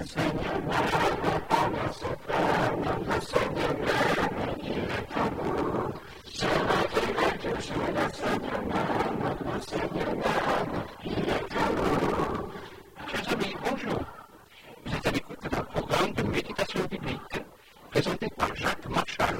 Chers amis, bonjour. Vous êtes à l'écoute d'un programme de méditation biblique présenté par Jacques Marchal.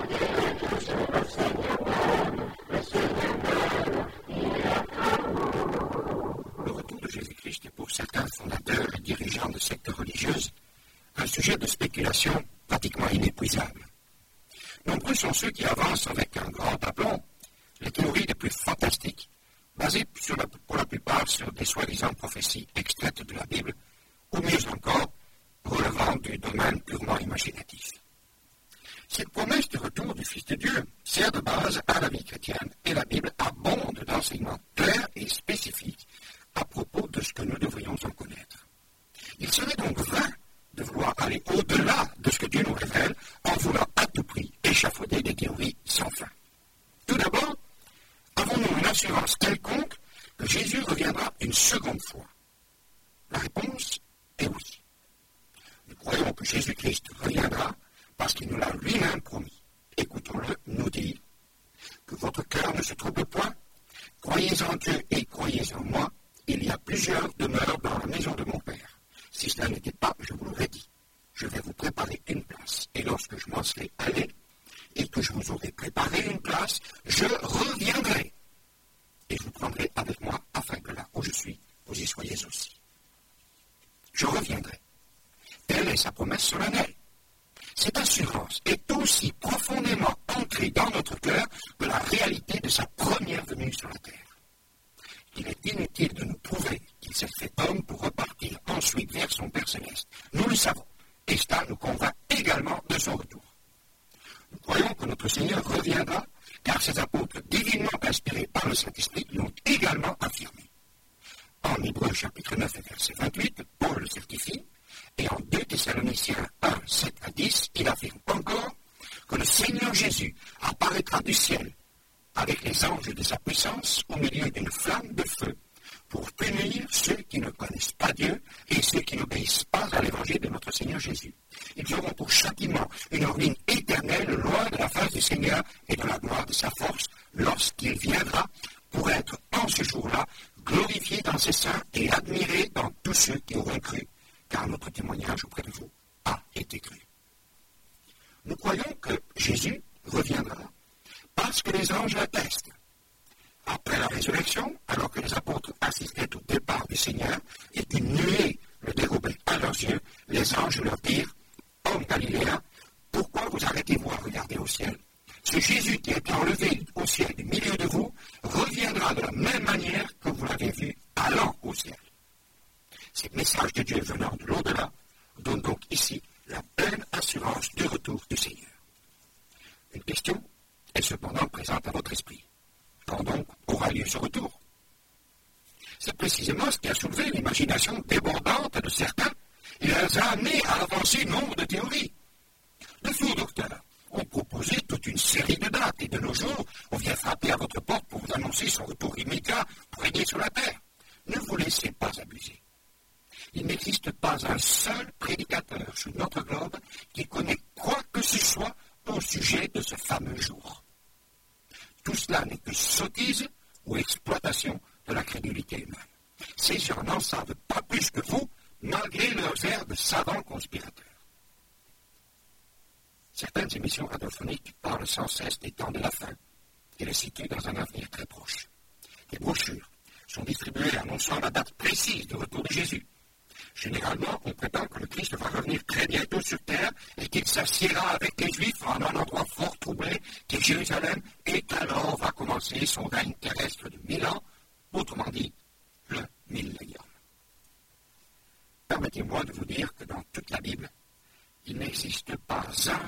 Le retour de Jésus-Christ est pour certains fondateurs et dirigeants de sectes religieuses un sujet de spéculation pratiquement inépuisable. Nombreux sont ceux qui avancent avec un grand aplomb les théories les plus fantastiques, basées pour la plupart sur des soi-disant prophéties extraites de la Bible, ou mieux encore, relevant du domaine purement imaginatif. Cette promesse du retour du Fils de Dieu sert de base à la vie chrétienne et la Bible abonde d'enseignements clairs et spécifiques à propos de ce que nous devrions en connaître. Il serait donc vain de vouloir aller au-delà de ce que Dieu nous révèle en voulant à tout prix échafauder des théories sans fin. Tout d'abord, avons-nous une assurance quelconque que Jésus reviendra une seconde fois? La réponse est oui. Nous croyons que Jésus-Christ reviendra parce qu'il nous l'a lui-même promis. Écoutons-le nous dire que votre cœur ne se trouble point, croyez en Dieu et croyez en moi, il y a plusieurs demeures dans la maison de mon Père. Si cela n'était pas, je vous l'aurais dit, je vais vous préparer une place, et lorsque je m'en serai allé, et que je vous aurai préparé une place, je reviendrai, et je vous prendrai avec moi, afin que là où je suis, vous y soyez aussi. Je reviendrai. Telle est sa promesse solennelle. Cette assurance est aussi profondément ancrée dans notre cœur que la réalité de sa première venue sur la terre. Il est inutile de nous prouver qu'il s'est fait homme pour repartir ensuite vers son Père céleste. Nous le savons, et cela nous convainc également de son retour. Nous croyons que notre Seigneur reviendra, car ses apôtres divinement inspirés par le Saint-Esprit l'ont également affirmé. En Hébreux chapitre 9 et verset 28, Paul le certifie, et en 2 Thessaloniciens 1, 7 à 10, il affirme encore que le Seigneur Jésus apparaîtra du ciel avec les anges de sa puissance au milieu d'une flamme de feu pour punir ceux qui ne connaissent pas Dieu et ceux qui n'obéissent pas à l'évangile de notre Seigneur Jésus. Ils auront pour châtiment une ruine éternelle loin de la face du Seigneur et de la gloire de sa force lorsqu'il viendra pour être en ce jour-là glorifié dans ses saints et admiré dans tous ceux qui auront cru, car notre témoignage auprès de vous a été cru. Nous croyons que Jésus reviendra parce que les anges l'attestent. Après la résurrection, alors que les apôtres assistaient au départ du Seigneur et qu'une nuée le dérobait à leurs yeux, les anges leur dirent « Hommes galiléens, pourquoi vous arrêtez-vous à regarder au ciel? Ce Jésus qui a été enlevé au ciel du milieu de vous reviendra de la même manière que vous l'avez vu allant au ciel. » Ces messages de Dieu venant de l'au-delà donnent donc ici la pleine assurance du retour du Seigneur. Une question est cependant présente à votre esprit. Quand donc aura lieu ce retour? C'est précisément ce qui a soulevé l'imagination débordante de certains et les a amenés à avancer nombre de théories. De faux docteurs ont proposé toute une série de dates et de nos jours, on vient frapper à votre porte pour vous annoncer son retour immédiat pour régner sur la terre. Ne vous laissez pas abuser. Il n'existe pas un seul prédicateur sur notre globe qui connaît quoi que ce soit au sujet de ce fameux jour. Tout cela n'est que sottise ou exploitation de la crédulité humaine. Ces gens n'en savent pas plus que vous, malgré leurs airs de savants conspirateurs. Certaines émissions radiophoniques parlent sans cesse des temps de la fin et les situent dans un avenir très proche. Des brochures sont distribuées annonçant la date précise du retour de Jésus. Généralement, on prétend que le Christ va revenir très bientôt sur terre et qu'il s'assiera avec les Juifs en un endroit fort troublé qui est Jérusalem et qu'alors va commencer son règne terrestre de 1000 ans, autrement dit, le millénium. Permettez-moi de vous dire que dans toute la Bible, il n'existe pas un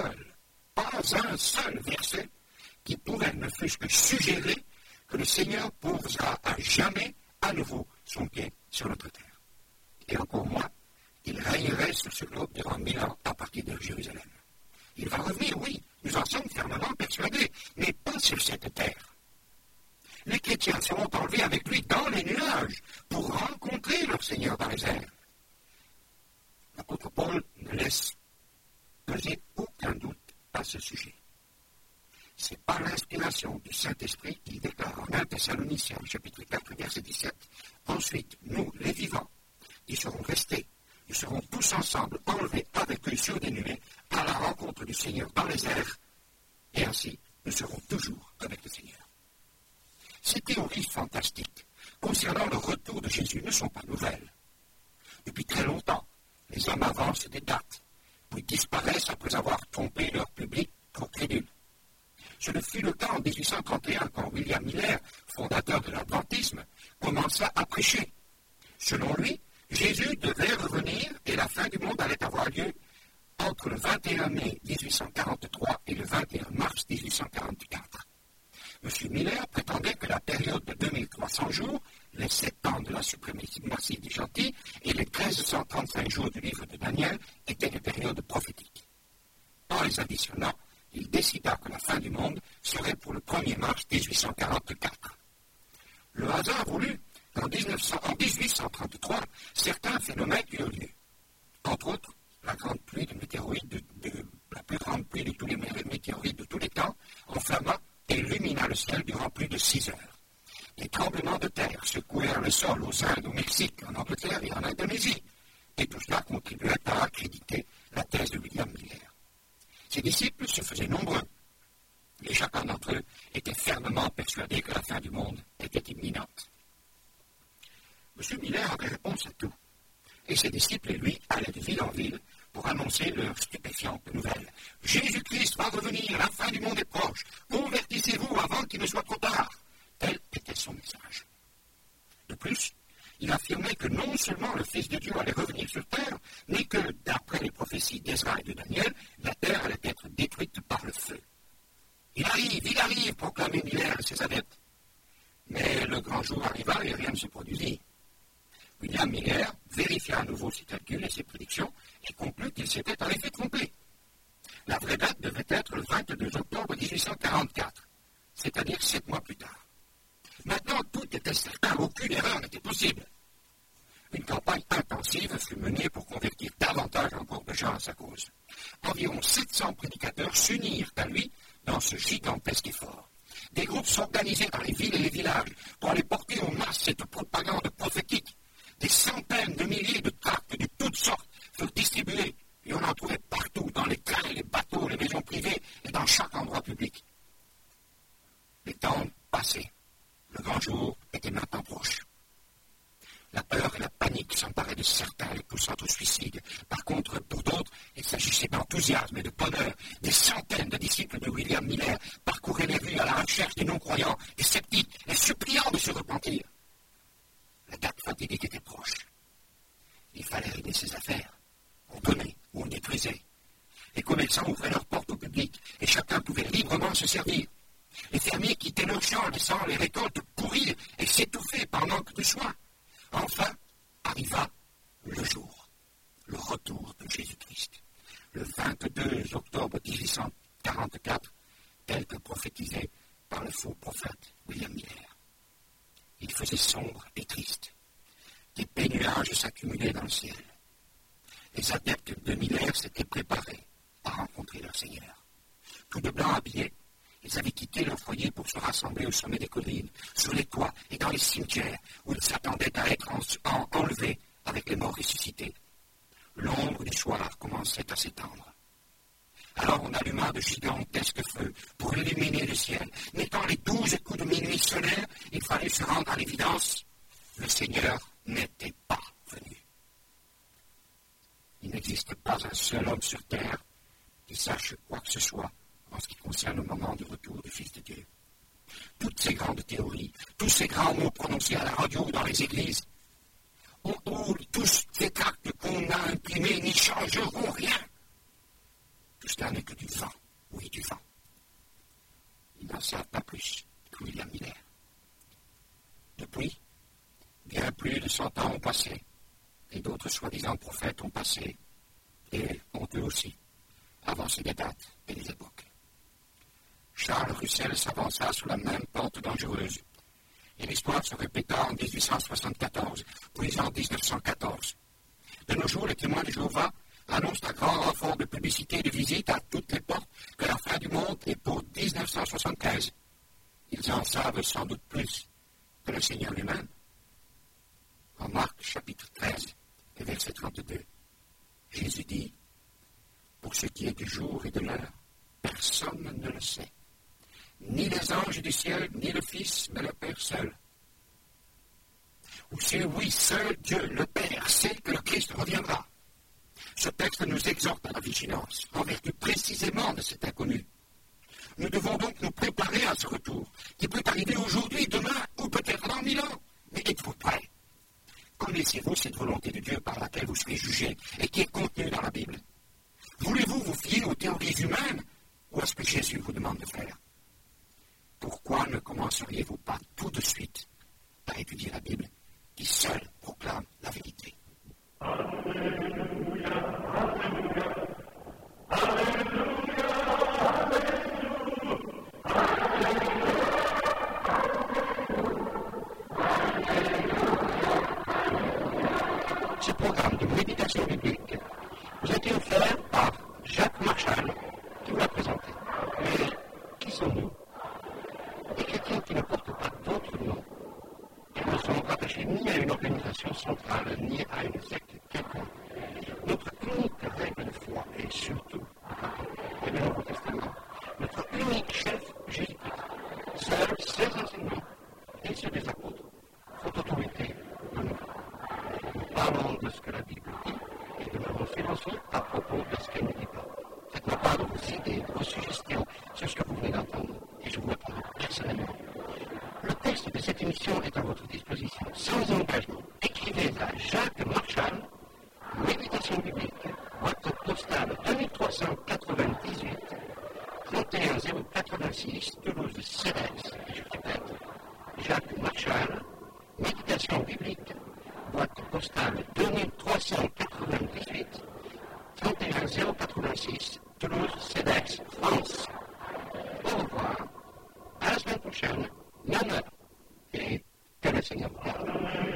seul verset qui pourrait ne fût-ce que suggérer que le Seigneur posera à jamais à nouveau son pied sur notre terre. Et encore moins, il régnerait sur ce globe durant 1000 ans à partir de Jérusalem. Il va revenir, oui, nous en sommes fermement persuadés, mais pas sur cette terre. Les chrétiens seront enlevés avec lui dans les nuages pour rencontrer leur Seigneur dans les airs. L'apôtre Paul ne laisse peser aucun doute à ce sujet. C'est par l'inspiration du Saint-Esprit qu'il déclare en 1 Thessaloniciens, chapitre 4, verset 17, « Ensuite, nous, les vivants, qui serons restés, nous serons tous ensemble enlevés avec eux sur des nuées à la rencontre du Seigneur dans les airs, et ainsi, nous serons toujours avec le Seigneur. » Ces théories fantastiques concernant le retour de Jésus ne sont pas nouvelles. Depuis très longtemps, les hommes avancent des dates, puis disparaissent après avoir trompé leur public trop crédule. Ce ne fut le cas en 1831 quand William Miller, fondateur de l'adventisme, commença à prêcher. Selon lui, Jésus devait revenir et la fin du monde allait avoir lieu entre le 21 mai 1843 et le 21 mars 1844. M. Miller prétendait que la période de 2300 jours, les 7 ans de la suprématie des gentils et les 1335 jours du livre de Daniel étaient des périodes prophétiques. En les additionnant, il décida que la fin du monde serait pour le 1er mars 1844. Le hasard voulut qu'en 1833, certains phénomènes eurent lieu. Entre autres, la grande pluie de météorites, la plus grande pluie de tous les météorites de tous les temps, enflamma et illumina le ciel durant plus de 6 heures. Des tremblements de terre secouèrent le sol aux Indes, au Mexique, en Angleterre et en Indonésie. Et tout cela contribuait à accréditer la thèse de William Miller. Ses disciples se faisaient nombreux, et chacun d'entre eux était fermement persuadé que la fin du monde était imminente. M. Miller avait réponse à tout, et ses disciples et lui allaient de ville en ville pour annoncer leur stupéfiante nouvelle. « Jésus-Christ va revenir, la fin du monde est proche, convertissez-vous avant qu'il ne soit trop tard. » Tel était son message. De plus, il affirmait que non seulement le Fils de Dieu allait revenir sur terre, mais que, d'après les prophéties d'Ezra et de Daniel, la terre allait être détruite par le feu. « Il arrive !» proclamait Miller et ses adeptes. Mais le grand jour arriva et rien ne se produisit. William Miller vérifia à nouveau ses calculs et ses prédictions et conclut qu'il s'était en effet trompé. La vraie date devait être le 22 octobre 1844, c'est-à-dire 7 mois plus tard. Maintenant, tout était certain, aucune erreur n'était possible. Une campagne intensive fut menée pour convertir davantage encore de gens à sa cause. Environ 700 prédicateurs s'unirent à lui dans ce gigantesque effort. Des groupes s'organisaient dans les villes et les villages pour aller porter en masse cette propagande prophétique. Des centaines de milliers de tracts de toutes sortes furent distribués et on en trouvait partout, dans les trains, les bateaux, les maisons privées et dans chaque endroit public. Les temps passaient. Le grand jour était maintenant proche. La peur et la panique s'emparaient de certains, les poussant au suicide. Par contre, pour d'autres, il s'agissait d'enthousiasme et de bonheur. Des centaines de disciples de William Miller parcouraient les rues à la recherche des non-croyants, des sceptiques, les suppliant de se repentir. La date fatidique était proche. Il fallait régler ses affaires. On donnait ou on détruisait. Les commerçants ouvraient leurs portes au public et chacun pouvait librement se servir. Les fermiers quittaient leurs champs, laissant les récoltes pourrir et s'étouffer par manque de soins. Enfin, arriva le jour, le retour de Jésus-Christ, le 22 octobre 1844, tel que prophétisé par le faux prophète William Miller. Il faisait sombre et triste. Des nuages s'accumulaient dans le ciel. Les adeptes de Miller s'étaient préparés à rencontrer leur Seigneur. Tout de blanc habillés, ils avaient quitté leur foyer pour se rassembler au sommet des collines, sur les toits et dans les cimetières, où ils s'attendaient à être enlevés avec les morts ressuscités. L'ombre du soir commençait à s'étendre. Alors on alluma de gigantesques feux pour illuminer le ciel. Mais quand les 12 coups de minuit sonnèrent, il fallait se rendre à l'évidence. Le Seigneur n'était pas venu. Il n'existe pas un seul homme sur terre qui sache quoi que ce soit en ce qui concerne le moment du retour du Fils de Dieu. Toutes ces grandes théories, tous ces grands mots prononcés à la radio ou dans les églises, ou tous ces tracts qu'on a imprimés n'y changeront rien. Tout cela n'est que du vent, oui, du vent. Ils n'en savent pas plus que William Miller. Depuis, bien plus de 100 ans ont passé, et d'autres soi-disant prophètes ont passé, et ont eux aussi avancé des dates et des époques. Charles Russell s'avança sur la même pente dangereuse, et l'histoire se répéta en 1874, puis en 1914. De nos jours, les témoins de Jéhovah annoncent un grand renfort de publicité et de visite à toutes les portes que la fin du monde est pour 1975. Ils en savent sans doute plus que le Seigneur lui-même. En Marc chapitre 13 et verset 32, Jésus dit, « Pour ce qui est du jour et de l'heure, personne ne le sait, ni les anges du ciel, ni le Fils, mais le Père seul. » Ou si oui, seul Dieu, le Père, sait que le Christ reviendra. Ce texte nous exhorte à la vigilance, en vertu précisément de cet inconnu. Nous devons donc nous préparer à ce retour, qui peut arriver aujourd'hui, demain, ou peut-être dans 1000 ans. Mais êtes-vous prêts? Connaissez-vous cette volonté de Dieu par laquelle vous serez jugés et qui est contenue dans la Bible? Voulez-vous vous fier aux théories humaines ou à ce que Jésus vous demande de faire? Pourquoi ne commenceriez-vous pas tout de suite à étudier la Bible qui seule proclame la vérité? Alléluia, Alléluia, Alléluia, Alléluia. Ce programme de méditation biblique vous a été offert par Jacques Marchal, qui vous l'a présenté. Mais qui sommes-nous? Des chrétiens qui ne portent pas d'autre nom. Ils ne sont rattachés ni à une organisation centrale, ni à une secte quelconque. Notre unique règle de foi est surtout et le Nouveau Testament. Notre unique chef, Jésus-Christ. Seuls ses enseignements et ceux des apôtres font autorité de nous. Nous parlons de ce que la Bible dit et de nous financer à propos de ce qu'elle ne dit pas. Faites-moi part de vos idées, de vos suggestions sur ce que vous venez d'entendre et je vous répondrai personnellement. Le texte de cette émission est à votre disposition sans engagement. Écrivez à Jacques Marchal, Méditation biblique, boîte postale 2398, 31086, Toulouse, CEDEX. Je répète, Jacques Marchal, Méditation biblique, boîte postale 2398, 31086, Toulouse, CEDEX, France. Au revoir. À la semaine prochaine, même heure. Et que le Seigneur vous garde.